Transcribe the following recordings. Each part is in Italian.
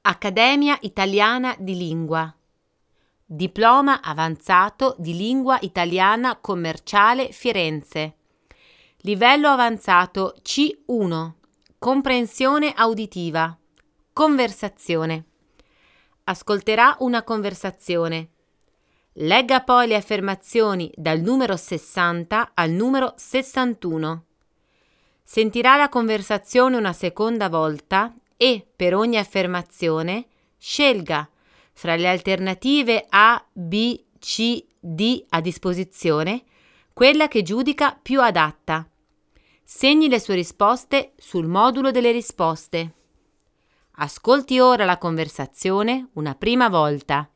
Accademia Italiana di Lingua. Diploma avanzato di Lingua Italiana Commerciale Firenze. Livello avanzato C1. Comprensione auditiva. Conversazione. Ascolterà una conversazione. Legga poi le affermazioni dal numero 60 al numero 61. Sentirà la conversazione una seconda volta e, per ogni affermazione, scelga fra le alternative A, B, C, D a disposizione quella che giudica più adatta. Segni le sue risposte sul modulo delle risposte. Ascolti ora la conversazione una prima volta.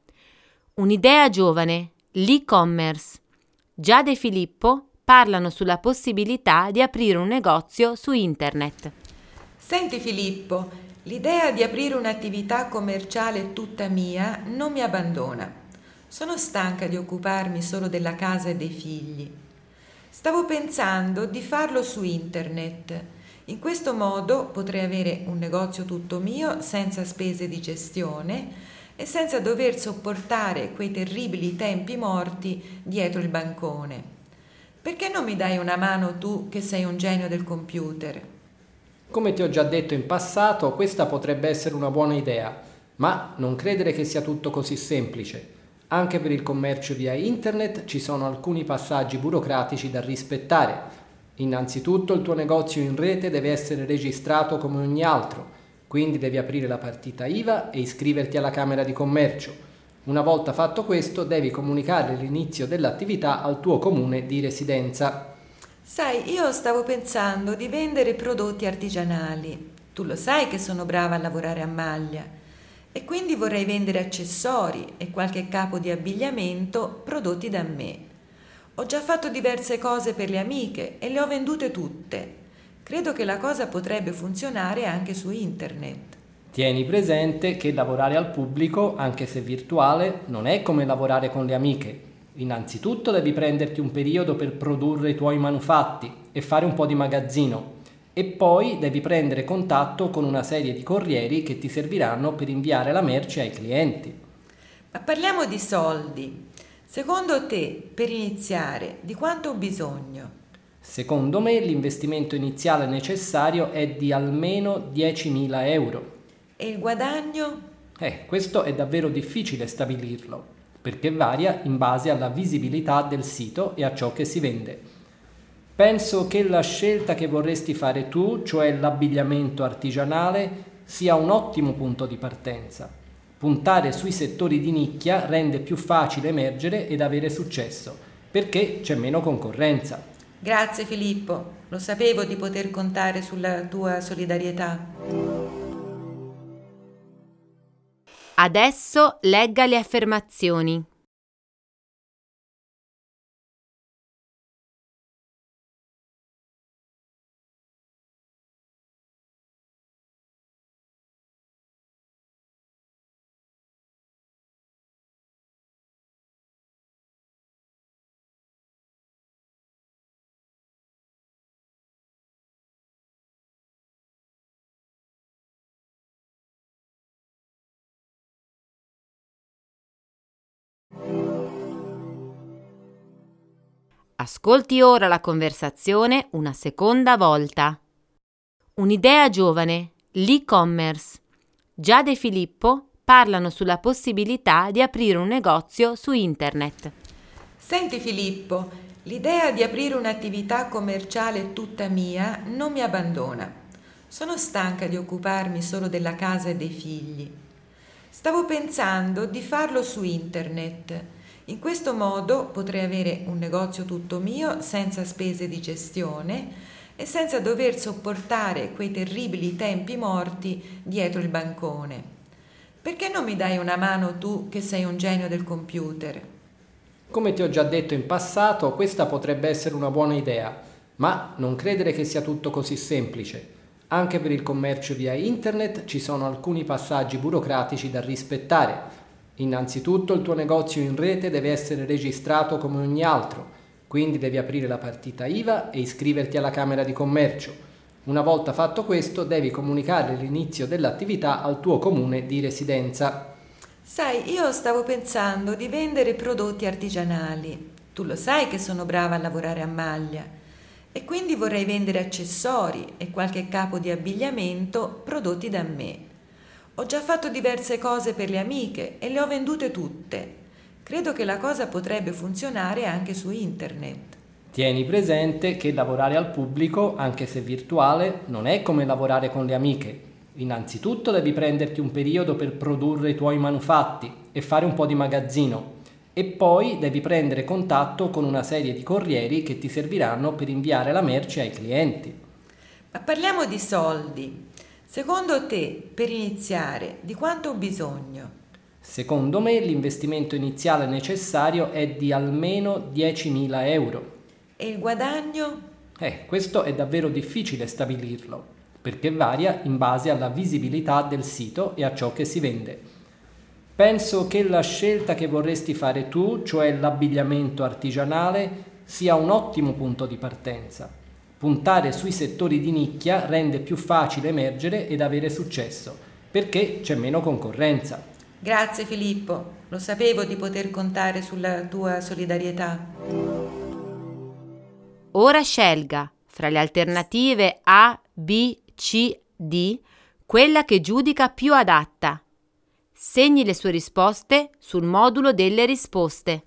Un'idea giovane, l'e-commerce. Giada e Filippo parlano sulla possibilità di aprire un negozio su internet. Senti Filippo, l'idea di aprire un'attività commerciale tutta mia non mi abbandona. Sono stanca di occuparmi solo della casa e dei figli. Stavo pensando di farlo su internet. In questo modo potrei avere un negozio tutto mio senza spese di gestione e senza dover sopportare quei terribili tempi morti dietro il bancone. Perché non mi dai una mano tu che sei un genio del computer? Come ti ho già detto in passato, questa potrebbe essere una buona idea, ma non credere che sia tutto così semplice. Anche per il commercio via internet ci sono alcuni passaggi burocratici da rispettare. Innanzitutto il tuo negozio in rete deve essere registrato come ogni altro, quindi devi aprire la partita IVA e iscriverti alla Camera di Commercio. Una volta fatto questo, devi comunicare l'inizio dell'attività al tuo comune di residenza. Sai, io stavo pensando di vendere prodotti artigianali. Tu lo sai che sono brava a lavorare a maglia. E quindi vorrei vendere accessori e qualche capo di abbigliamento prodotti da me. Ho già fatto diverse cose per le amiche e le ho vendute tutte. Credo che la cosa potrebbe funzionare anche su internet. Tieni presente che lavorare al pubblico, anche se virtuale, non è come lavorare con le amiche. Innanzitutto devi prenderti un periodo per produrre i tuoi manufatti e fare un po' di magazzino. E poi devi prendere contatto con una serie di corrieri che ti serviranno per inviare la merce ai clienti. Ma parliamo di soldi. Secondo te, per iniziare, di quanto ho bisogno? Secondo me l'investimento iniziale necessario è di almeno 10.000 euro. E il guadagno? Questo è davvero difficile stabilirlo, perché varia in base alla visibilità del sito e a ciò che si vende. Penso che la scelta che vorresti fare tu, cioè l'abbigliamento artigianale, sia un ottimo punto di partenza. Puntare sui settori di nicchia rende più facile emergere ed avere successo, perché c'è meno concorrenza. Grazie Filippo, lo sapevo di poter contare sulla tua solidarietà. Adesso legga le affermazioni. Ascolti ora la conversazione una seconda volta. Un'idea giovane, l'e-commerce. Giada e Filippo parlano sulla possibilità di aprire un negozio su internet. Senti Filippo, l'idea di aprire un'attività commerciale tutta mia non mi abbandona. Sono stanca di occuparmi solo della casa e dei figli. Stavo pensando di farlo su internet. In questo modo potrei avere un negozio tutto mio senza spese di gestione e senza dover sopportare quei terribili tempi morti dietro il bancone. Perché non mi dai una mano tu che sei un genio del computer? Come ti ho già detto in passato, questa potrebbe essere una buona idea, ma non credere che sia tutto così semplice. Anche per il commercio via internet ci sono alcuni passaggi burocratici da rispettare. Innanzitutto il tuo negozio in rete deve essere registrato come ogni altro, quindi devi aprire la partita IVA e iscriverti alla Camera di Commercio. Una volta fatto questo, devi comunicare l'inizio dell'attività al tuo comune di residenza. Sai, io stavo pensando di vendere prodotti artigianali. Tu lo sai che sono brava a lavorare a maglia e quindi vorrei vendere accessori e qualche capo di abbigliamento prodotti da me. Ho già fatto diverse cose per le amiche e le ho vendute tutte. Credo che la cosa potrebbe funzionare anche su internet. Tieni presente che lavorare al pubblico, anche se virtuale, non è come lavorare con le amiche. Innanzitutto devi prenderti un periodo per produrre i tuoi manufatti e fare un po' di magazzino. E poi devi prendere contatto con una serie di corrieri che ti serviranno per inviare la merce ai clienti. Ma parliamo di soldi. Secondo te, per iniziare, di quanto ho bisogno? Secondo me l'investimento iniziale necessario è di almeno 10.000 euro. E il guadagno? Questo è davvero difficile stabilirlo, perché varia in base alla visibilità del sito e a ciò che si vende. Penso che la scelta che vorresti fare tu, cioè l'abbigliamento artigianale, sia un ottimo punto di partenza. Puntare sui settori di nicchia rende più facile emergere ed avere successo, perché c'è meno concorrenza. Grazie Filippo, lo sapevo di poter contare sulla tua solidarietà. Ora scelga fra le alternative A, B, C, D quella che giudica più adatta. Segni le sue risposte sul modulo delle risposte.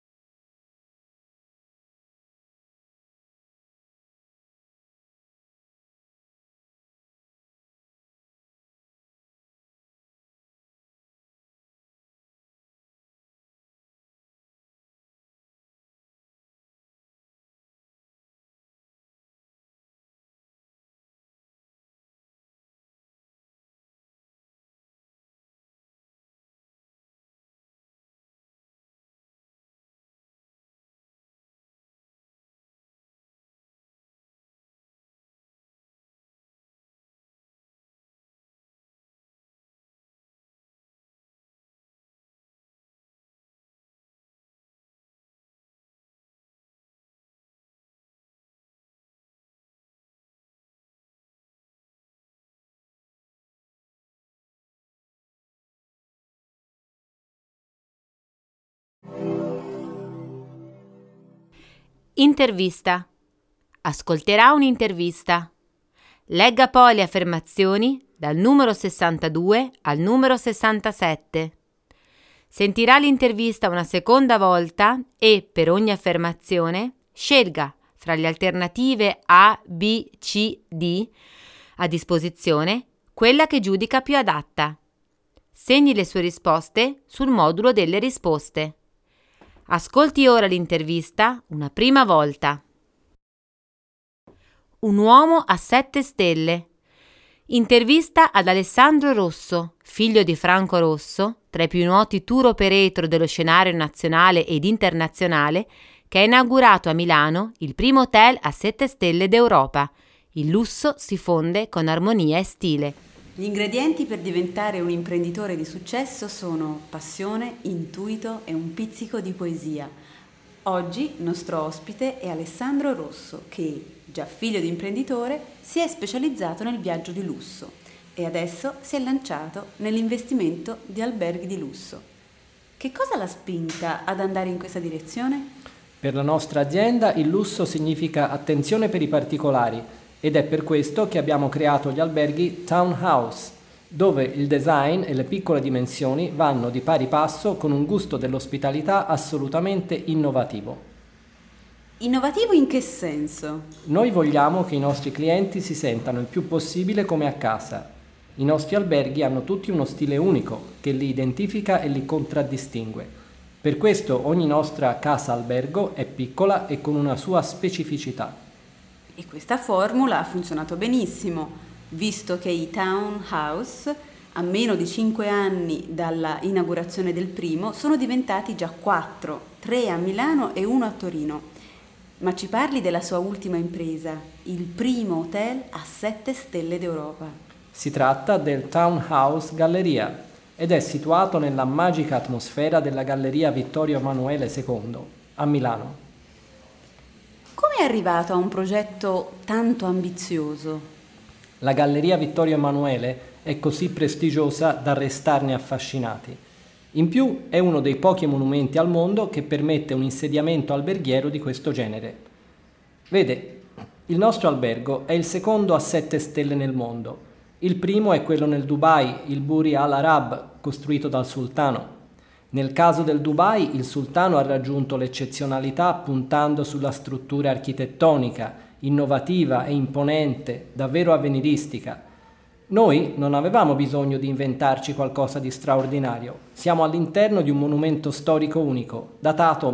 Intervista. Ascolterà un'intervista. Legga poi le affermazioni dal numero 62 al numero 67. Sentirà l'intervista una seconda volta e, per ogni affermazione, scelga fra le alternative A, B, C, D a disposizione quella che giudica più adatta. Segni le sue risposte sul modulo delle risposte. Ascolti ora l'intervista una prima volta. Un uomo a 7 stelle. Intervista ad Alessandro Rosso, figlio di Franco Rosso, tra i più noti tour operator dello scenario nazionale ed internazionale, che ha inaugurato a Milano il primo hotel a 7 stelle d'Europa. Il lusso si fonde con armonia e stile. Gli ingredienti per diventare un imprenditore di successo sono passione, intuito e un pizzico di poesia. Oggi il nostro ospite è Alessandro Rosso, che, già figlio di imprenditore, si è specializzato nel viaggio di lusso e adesso si è lanciato nell'investimento di alberghi di lusso. Che cosa l'ha spinta ad andare in questa direzione? Per la nostra azienda il lusso significa attenzione per i particolari ed è per questo che abbiamo creato gli alberghi Townhouse, dove il design e le piccole dimensioni vanno di pari passo con un gusto dell'ospitalità assolutamente innovativo. Innovativo in che senso? Noi vogliamo che i nostri clienti si sentano il più possibile come a casa. I nostri alberghi hanno tutti uno stile unico che li identifica e li contraddistingue. Per questo ogni nostra casa albergo è piccola e con una sua specificità. E questa formula ha funzionato benissimo, visto che i townhouse, a meno di 5 anni dalla inaugurazione del primo, sono diventati già 4, 3 a Milano e 1 a Torino. Ma ci parli della sua ultima impresa, il primo hotel a 7 stelle d'Europa. Si tratta del Townhouse Galleria ed è situato nella magica atmosfera della Galleria Vittorio Emanuele II a Milano. Come è arrivato a un progetto tanto ambizioso? La Galleria Vittorio Emanuele è così prestigiosa da restarne affascinati. In più è uno dei pochi monumenti al mondo che permette un insediamento alberghiero di questo genere. Vede, il nostro albergo è il secondo a 7 stelle nel mondo. Il primo è quello nel Dubai, il Burj Al Arab, costruito dal sultano. Nel caso del Dubai, il sultano ha raggiunto l'eccezionalità puntando sulla struttura architettonica, innovativa e imponente, davvero avveniristica. Noi non avevamo bisogno di inventarci qualcosa di straordinario. Siamo all'interno di un monumento storico unico, datato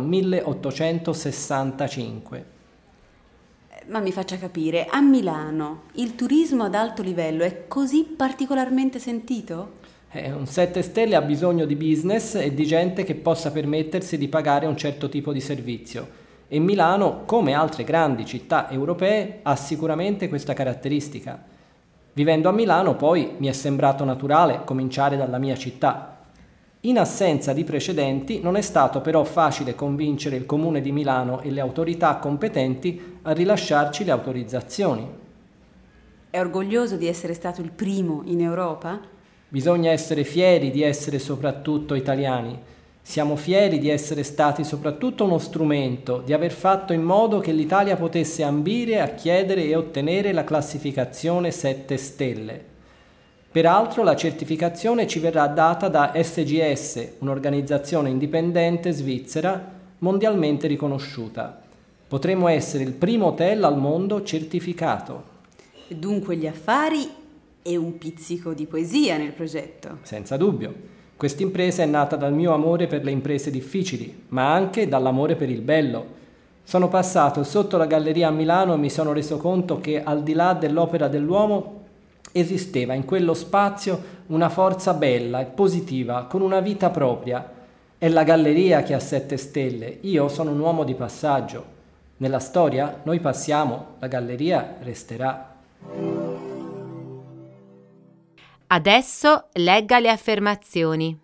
1865. Ma mi faccia capire, a Milano il turismo ad alto livello è così particolarmente sentito? Un 7 stelle ha bisogno di business e di gente che possa permettersi di pagare un certo tipo di servizio. E Milano, come altre grandi città europee, ha sicuramente questa caratteristica. Vivendo a Milano, poi, mi è sembrato naturale cominciare dalla mia città. In assenza di precedenti, non è stato però facile convincere il Comune di Milano e le autorità competenti a rilasciarci le autorizzazioni. È orgoglioso di essere stato il primo in Europa? Bisogna essere fieri di essere soprattutto italiani. Siamo fieri di essere stati soprattutto uno strumento, di aver fatto in modo che l'Italia potesse ambire a chiedere e ottenere la classificazione 7 stelle. Peraltro la certificazione ci verrà data da SGS, un'organizzazione indipendente svizzera mondialmente riconosciuta. Potremo essere il primo hotel al mondo certificato. Dunque gli affari e un pizzico di poesia nel progetto. Senza dubbio. Quest'impresa è nata dal mio amore per le imprese difficili, ma anche dall'amore per il bello. Sono passato sotto la galleria a Milano e mi sono reso conto che al di là dell'opera dell'uomo esisteva in quello spazio una forza bella e positiva, con una vita propria. È la galleria che ha 7 stelle, io sono un uomo di passaggio. Nella storia noi passiamo, la galleria resterà. Adesso legga le affermazioni.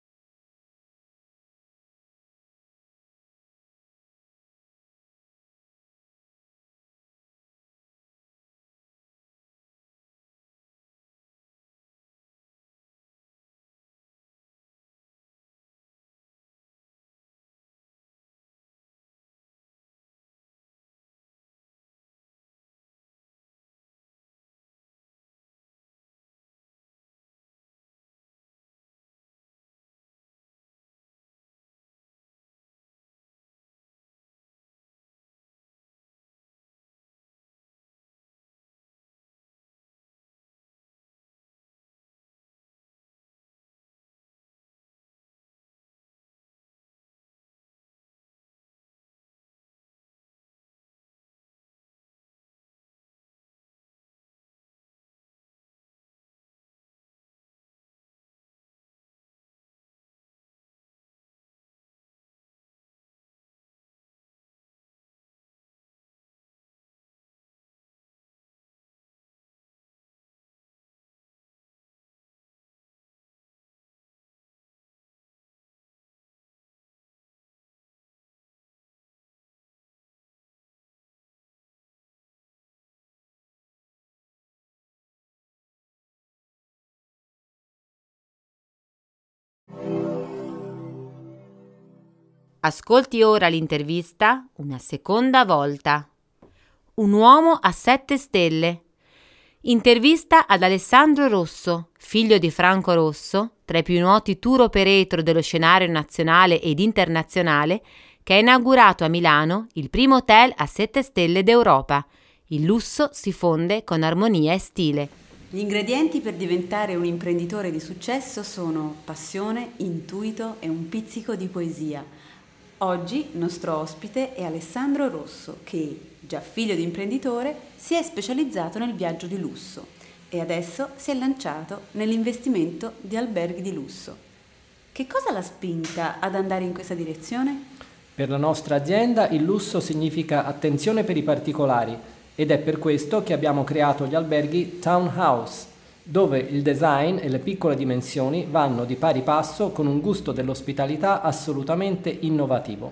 Ascolti ora l'intervista una seconda volta. Un uomo a 7 stelle. Intervista ad Alessandro Rosso, figlio di Franco Rosso, tra i più noti tour operator dello scenario nazionale ed internazionale, che ha inaugurato a Milano il primo hotel a 7 stelle d'Europa. Il lusso si fonde con armonia e stile. Gli ingredienti per diventare un imprenditore di successo sono passione, intuito e un pizzico di poesia. Oggi nostro ospite è Alessandro Rosso, che, già figlio di imprenditore, si è specializzato nel viaggio di lusso e adesso si è lanciato nell'investimento di alberghi di lusso. Che cosa l'ha spinta ad andare in questa direzione? Per la nostra azienda il lusso significa attenzione per i particolari ed è per questo che abbiamo creato gli alberghi Townhouse, dove il design e le piccole dimensioni vanno di pari passo con un gusto dell'ospitalità assolutamente innovativo.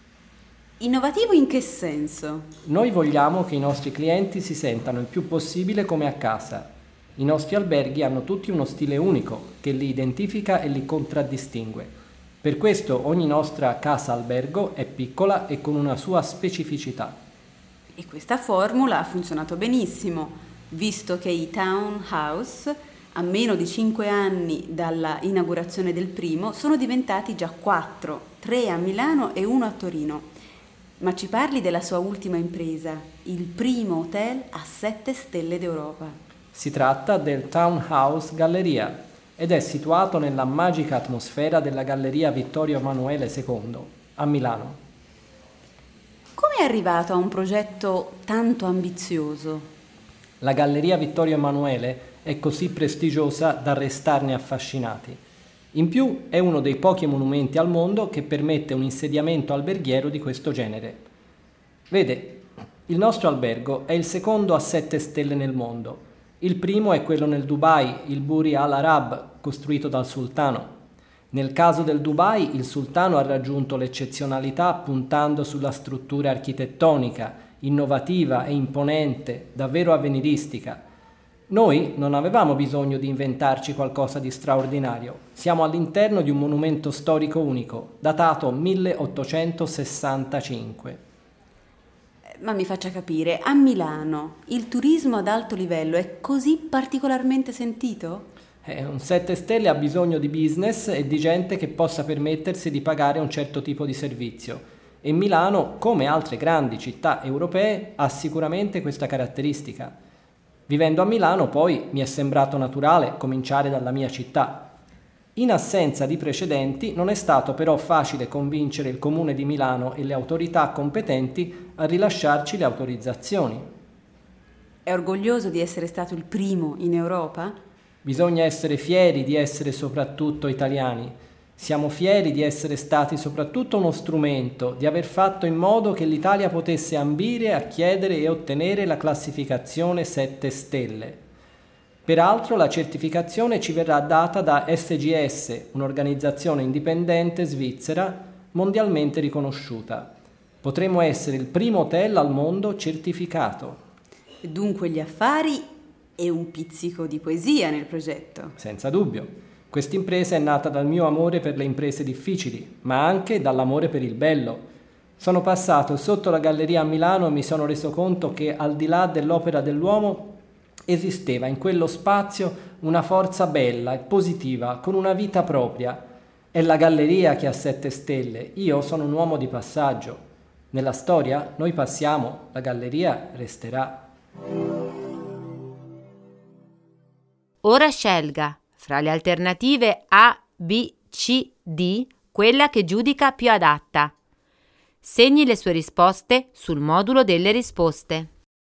Innovativo in che senso? Noi vogliamo che i nostri clienti si sentano il più possibile come a casa. I nostri alberghi hanno tutti uno stile unico che li identifica e li contraddistingue. Per questo ogni nostra casa albergo è piccola e con una sua specificità. E questa formula ha funzionato benissimo, visto che i townhouse, a meno di 5 anni dalla inaugurazione del primo, sono diventati già 4, 3 a Milano e 1 a Torino. Ma ci parli della sua ultima impresa, il primo hotel a 7 stelle d'Europa. Si tratta del Townhouse Galleria ed è situato nella magica atmosfera della Galleria Vittorio Emanuele II a Milano. Come è arrivato a un progetto tanto ambizioso? La Galleria Vittorio Emanuele è così prestigiosa da restarne affascinati. In più è uno dei pochi monumenti al mondo che permette un insediamento alberghiero di questo genere. Vede, il nostro albergo è il secondo a 7 stelle nel mondo. Il primo è quello nel Dubai, il Burj Al Arab, costruito dal sultano. Nel caso del Dubai, il sultano ha raggiunto l'eccezionalità puntando sulla struttura architettonica, innovativa e imponente, davvero avveniristica. Noi non avevamo bisogno di inventarci qualcosa di straordinario. Siamo all'interno di un monumento storico unico, datato 1865. Ma mi faccia capire, a Milano il turismo ad alto livello è così particolarmente sentito? Un 7 stelle ha bisogno di business e di gente che possa permettersi di pagare un certo tipo di servizio. E Milano, come altre grandi città europee, ha sicuramente questa caratteristica. Vivendo a Milano, poi, mi è sembrato naturale cominciare dalla mia città. In assenza di precedenti, non è stato però facile convincere il Comune di Milano e le autorità competenti a rilasciarci le autorizzazioni. È orgoglioso di essere stato il primo in Europa? Bisogna essere fieri di essere soprattutto italiani. Siamo fieri di essere stati soprattutto uno strumento, di aver fatto in modo che l'Italia potesse ambire a chiedere e ottenere la classificazione 7 stelle. Peraltro la certificazione ci verrà data da SGS, un'organizzazione indipendente svizzera mondialmente riconosciuta. Potremo essere il primo hotel al mondo certificato. Dunque gli affari e un pizzico di poesia nel progetto. Senza dubbio. Quest'impresa è nata dal mio amore per le imprese difficili, ma anche dall'amore per il bello. Sono passato sotto la galleria a Milano e mi sono reso conto che al di là dell'opera dell'uomo esisteva in quello spazio una forza bella e positiva, con una vita propria. È la galleria che ha 7 stelle, io sono un uomo di passaggio. Nella storia noi passiamo, la galleria resterà. Ora scelga fra le alternative A, B, C, D quella che giudica più adatta. Segni le sue risposte sul modulo delle risposte.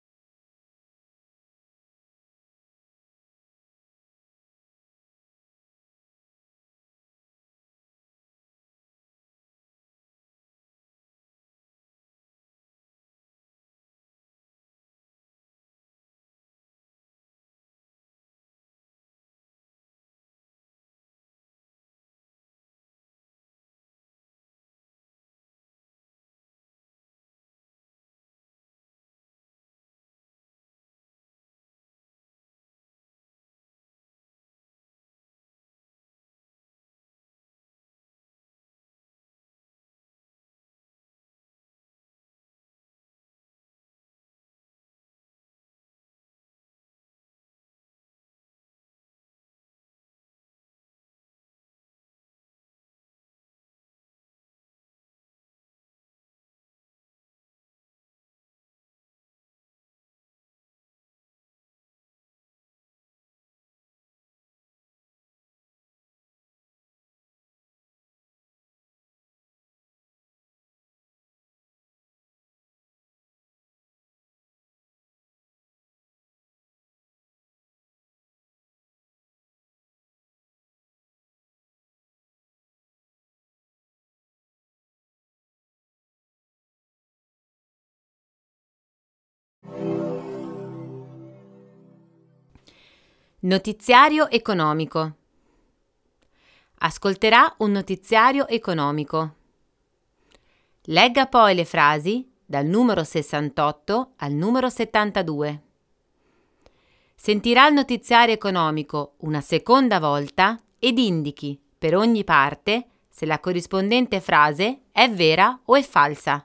Notiziario economico. Ascolterà un notiziario economico. Legga poi le frasi dal numero 68 al numero 72. Sentirà il notiziario economico una seconda volta ed indichi per ogni parte se la corrispondente frase è vera o è falsa.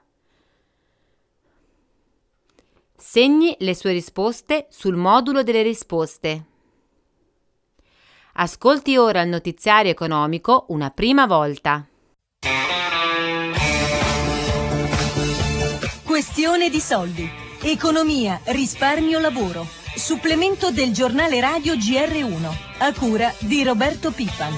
Segni le sue risposte sul modulo delle risposte. Ascolti ora il notiziario economico una prima volta. Questione di soldi. Economia, risparmio, lavoro. Supplemento del giornale radio GR1, a cura di Roberto Pippan.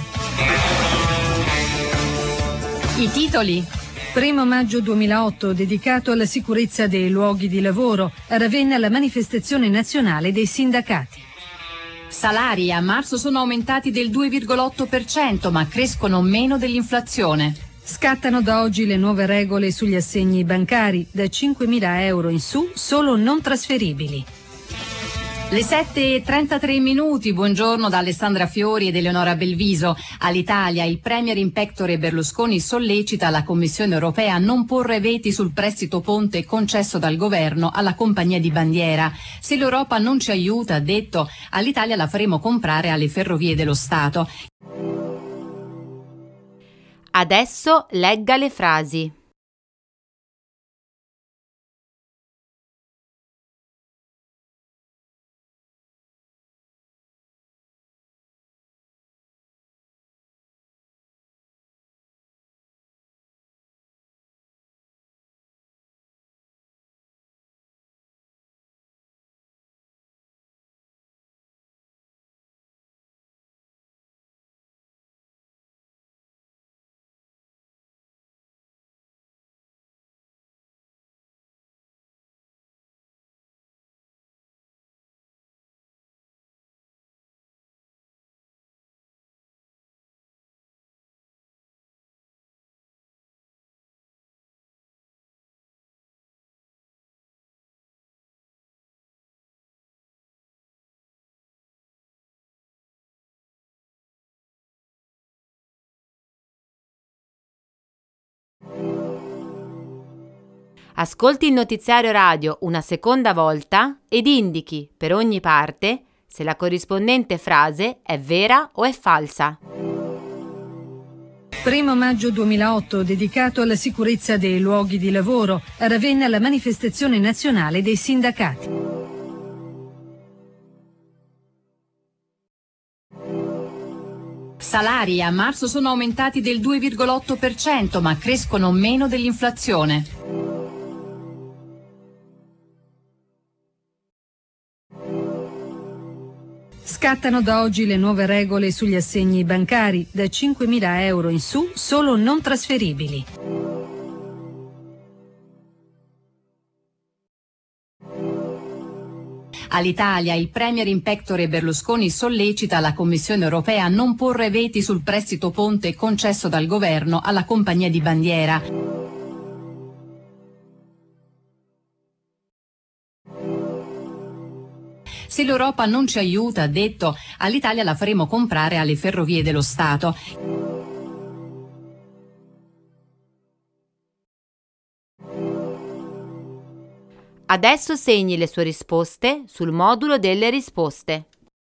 I titoli. 1 maggio 2008, dedicato alla sicurezza dei luoghi di lavoro, a Ravenna la manifestazione nazionale dei sindacati. Salari a marzo sono aumentati del 2,8%, ma crescono meno dell'inflazione. Scattano da oggi le nuove regole sugli assegni bancari, da 5.000 euro in su, solo non trasferibili. Le 7:33, buongiorno da Alessandra Fiori ed Eleonora Belviso. All'Italia il Premier in pectore Berlusconi sollecita la Commissione europea a non porre veti sul prestito ponte concesso dal governo alla compagnia di bandiera. Se l'Europa non ci aiuta, ha detto, all'Italia la faremo comprare alle ferrovie dello Stato. Adesso legga le frasi. Ascolti il notiziario radio una seconda volta ed indichi per ogni parte se la corrispondente frase è vera o è falsa. 1 maggio 2008, dedicato alla sicurezza dei luoghi di lavoro, a Ravenna la manifestazione nazionale dei sindacati. Salari a marzo sono aumentati del 2,8%, ma crescono meno dell'inflazione. Scattano da oggi le nuove regole sugli assegni bancari, da 5.000 euro in su, solo non trasferibili. All'Italia il Premier in pectore Berlusconi sollecita la Commissione europea a non porre veti sul prestito ponte concesso dal governo alla compagnia di bandiera. Se l'Europa non ci aiuta, ha detto, all'Italia la faremo comprare alle ferrovie dello Stato. Adesso segni le sue risposte sul modulo delle risposte.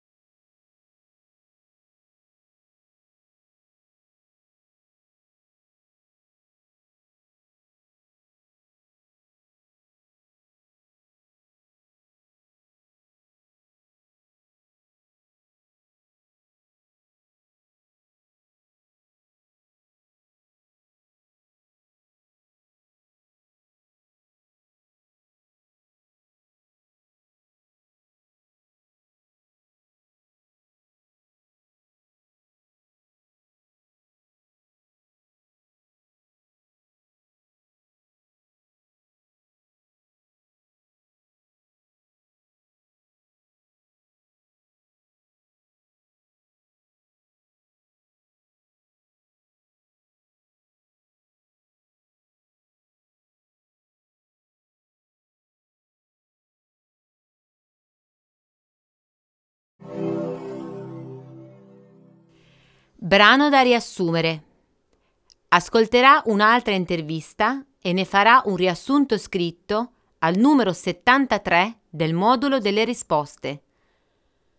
Brano da riassumere. Ascolterà un'altra intervista e ne farà un riassunto scritto al numero 73 del modulo delle risposte.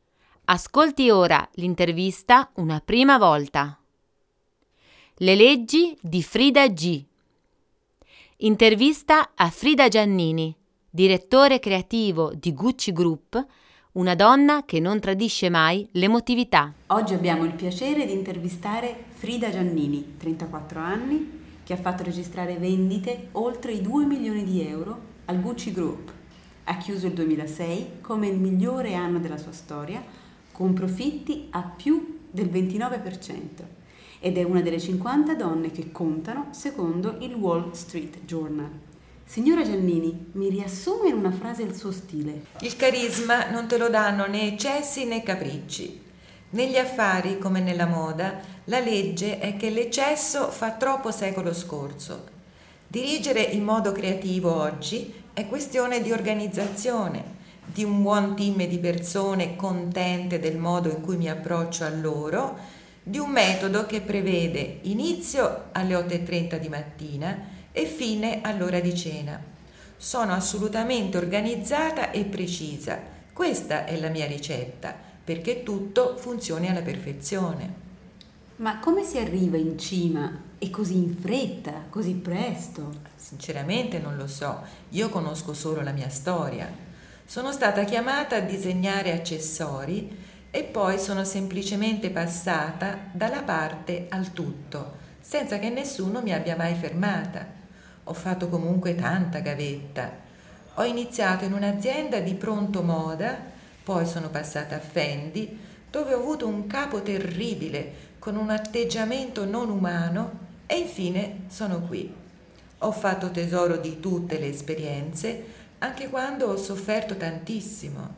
Ascolti ora l'intervista Una prima volta. Le leggi di Frida G. Intervista a Frida Giannini, direttore creativo di Gucci Group, una donna che non tradisce mai l'emotività. Oggi abbiamo il piacere di intervistare Frida Giannini, 34 anni, che ha fatto registrare vendite oltre i 2 milioni di euro al Gucci Group. Ha chiuso il 2006 come il migliore anno della sua storia, con profitti a più del 29%, ed è una delle 50 donne che contano secondo il Wall Street Journal. Signora Giannini, mi riassume in una frase il suo stile? Il carisma non te lo danno né eccessi né capricci. Negli affari, come nella moda, la legge è che l'eccesso fa troppo secolo scorso. Dirigere in modo creativo oggi è questione di organizzazione, di un buon team di persone contente del modo in cui mi approccio a loro, di un metodo che prevede inizio alle 8:30 di mattina e fine all'ora di cena. Sono assolutamente organizzata e precisa. Questa è la mia ricetta, perché tutto funzioni alla perfezione. Ma come si arriva in cima e così in fretta, così presto? Sinceramente non lo so, io conosco solo la mia storia. Sono stata chiamata a disegnare accessori e poi sono semplicemente passata dalla parte al tutto, senza che nessuno mi abbia mai fermata. Ho fatto comunque tanta gavetta. Ho iniziato in un'azienda di pronto moda, poi sono passata a Fendi, dove ho avuto un capo terribile, con un atteggiamento non umano, e infine sono qui. Ho fatto tesoro di tutte le esperienze, anche quando ho sofferto tantissimo.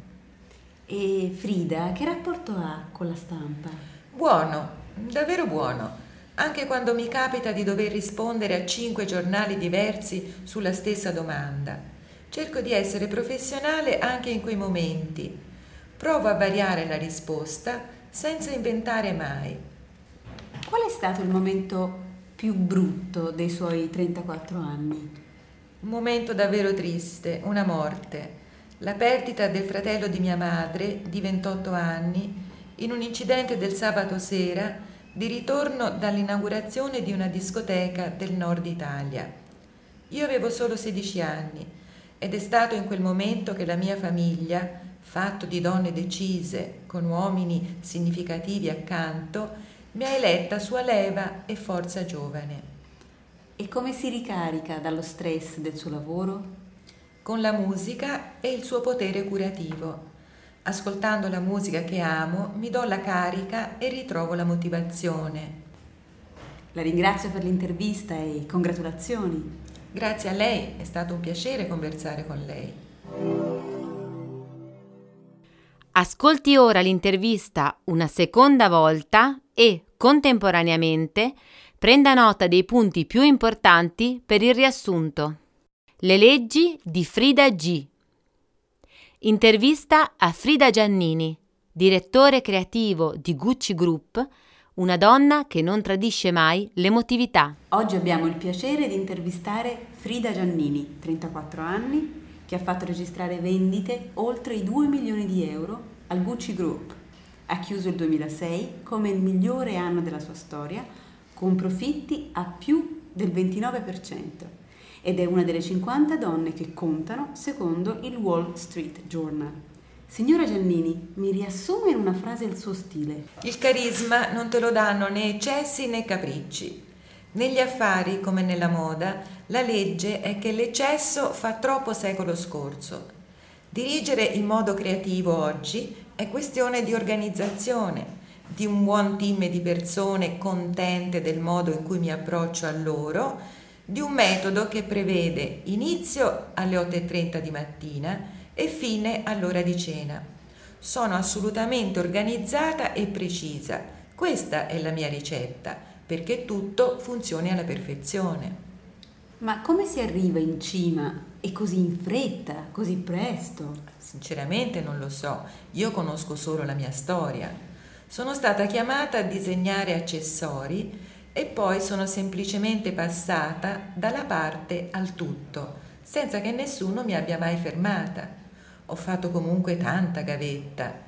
E Frida, che rapporto ha con la stampa? Buono, davvero buono, anche quando mi capita di dover rispondere a 5 giornali diversi sulla stessa domanda. Cerco di essere professionale anche in quei momenti. Provo a variare la risposta senza inventare mai. Qual è stato il momento più brutto dei suoi 34 anni? Un momento davvero triste, una morte, la perdita del fratello di mia madre, di 28 anni, in un incidente del sabato sera di ritorno dall'inaugurazione di una discoteca del nord Italia. Io avevo solo 16 anni ed è stato in quel momento che la mia famiglia, fatto di donne decise, con uomini significativi accanto, mi ha eletta sua leva e forza giovane. E come si ricarica dallo stress del suo lavoro? Con la musica e il suo potere curativo. Ascoltando la musica che amo, mi do la carica e ritrovo la motivazione. La ringrazio per l'intervista e congratulazioni. Grazie a lei, è stato un piacere conversare con lei. Ascolti ora l'intervista una seconda volta e, contemporaneamente, prenda nota dei punti più importanti per il riassunto. Le leggi di Frida G. Intervista a Frida Giannini, direttore creativo di Gucci Group, una donna che non tradisce mai l'emotività. Oggi abbiamo il piacere di intervistare Frida Giannini, 34 anni, che ha fatto registrare vendite oltre i 2 milioni di euro al Gucci Group. Ha chiuso il 2006 come il migliore anno della sua storia, con profitti a più del 29%, ed è una delle 50 donne che contano secondo il Wall Street Journal. Signora Giannini, mi riassume in una frase il suo stile? Il carisma non te lo danno né eccessi né capricci. Negli affari, come nella moda, la legge è che l'eccesso fa troppo secolo scorso. Dirigere in modo creativo oggi è questione di organizzazione, di un buon team di persone contente del modo in cui mi approccio a loro, di un metodo che prevede inizio alle 8:30 di mattina e fine all'ora di cena. Sono assolutamente organizzata e precisa. Questa è la mia ricetta, perché tutto funzioni alla perfezione. Ma come si arriva in cima e così in fretta, così presto? Sinceramente non lo so, io conosco solo la mia storia. Sono stata chiamata a disegnare accessori e poi sono semplicemente passata dalla parte al tutto, senza che nessuno mi abbia mai fermata. Ho fatto comunque tanta gavetta.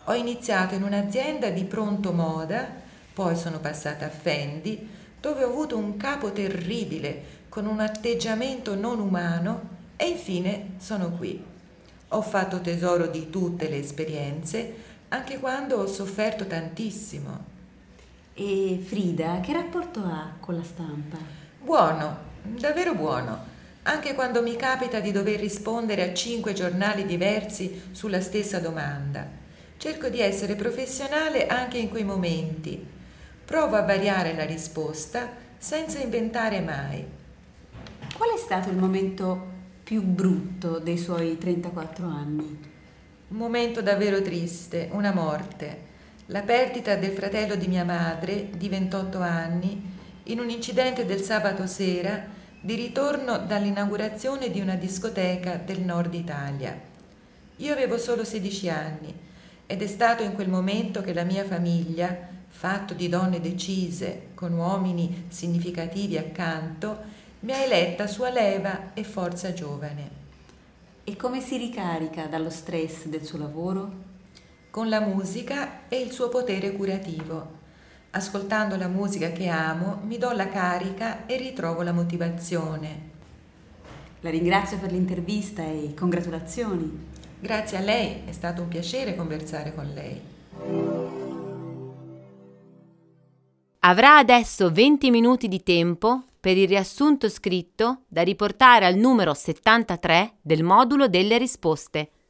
Ho iniziato in un'azienda di pronto moda, poi sono passata a Fendi, dove ho avuto un capo terribile, con un atteggiamento non umano, e infine sono qui. Ho fatto tesoro di tutte le esperienze, anche quando ho sofferto tantissimo. E Frida, che rapporto ha con la stampa? Buono, davvero buono, anche quando mi capita di dover rispondere a 5 giornali diversi sulla stessa domanda. Cerco di essere professionale anche in quei momenti. Provo a variare la risposta senza inventare mai. Qual è stato il momento più brutto dei suoi 34 anni? Un momento davvero triste, una morte. La perdita del fratello di mia madre, di 28 anni, in un incidente del sabato sera di ritorno dall'inaugurazione di una discoteca del nord Italia. Io avevo solo 16 anni ed è stato in quel momento che la mia famiglia, fatto di donne decise, con uomini significativi accanto, mi ha eletta sua leva e forza giovane. E come si ricarica dallo stress del suo lavoro? Con la musica e il suo potere curativo. Ascoltando la musica che amo, mi do la carica e ritrovo la motivazione. La ringrazio per l'intervista e congratulazioni. Grazie a lei, è stato un piacere conversare con lei. Avrà adesso 20 minuti di tempo per il riassunto scritto da riportare al numero 73 del modulo delle risposte.